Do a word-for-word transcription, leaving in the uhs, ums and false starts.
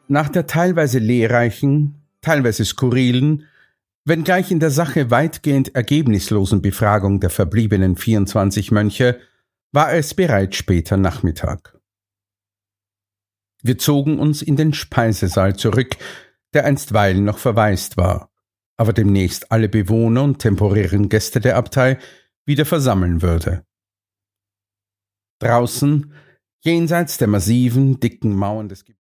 Nach der teilweise lehrreichen, teilweise skurrilen, wenngleich in der Sache weitgehend ergebnislosen Befragung der verbliebenen vierundzwanzig Mönche war es bereits später Nachmittag. Wir zogen uns in den Speisesaal zurück, der einstweilen noch verwaist war, aber demnächst alle Bewohner und temporären Gäste der Abtei wieder versammeln würde. Draußen, jenseits der massiven, dicken Mauern des